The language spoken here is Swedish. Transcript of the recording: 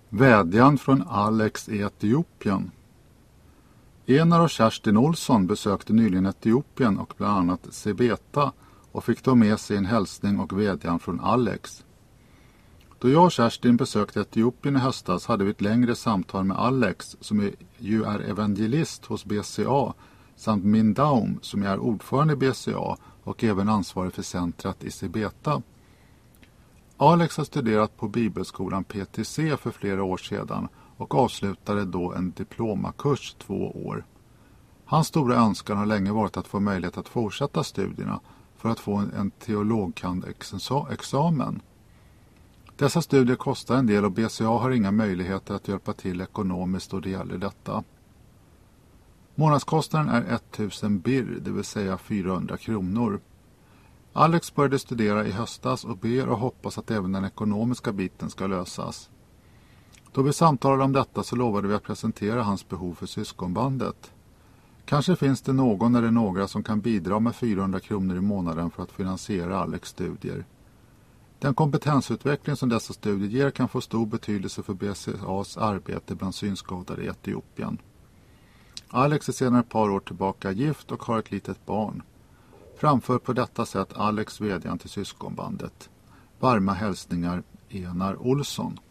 Vädjan från Alex i Etiopien. Enar och Kerstin Olsson besökte nyligen Etiopien och bland annat Sebeta och fick då med sig en hälsning och vädjan från Alex. Då jag och Kerstin besökte Etiopien i höstas hade vi ett längre samtal med Alex som ju är evangelist hos BCA samt Min Daum som är ordförande i BCA och även ansvarig för centret i Sebeta. Alex har studerat på bibelskolan PTC för flera år sedan och avslutade då en diplomakurs 2 år. Hans stora önskan har länge varit att få möjlighet att fortsätta studierna för att få en teologkand-examen. Dessa studier kostar en del och BCA har inga möjligheter att hjälpa till ekonomiskt då det gäller detta. Månadskostnaden är 1000 birr, det vill säga 400 kronor. Alex började studera i höstas och ber och hoppas att även den ekonomiska biten ska lösas. Då vi samtalade om detta så lovade vi att presentera hans behov för syskonbandet. Kanske finns det någon eller några som kan bidra med 400 kronor i månaden för att finansiera Alex studier. Den kompetensutveckling som dessa studier ger kan få stor betydelse för BCAs arbete bland synskadade i Etiopien. Alex är sedan ett par år tillbaka gift och har ett litet barn. Framför på detta sätt Alex vädjan till syskonbandet. Varma hälsningar, Enar Olsson.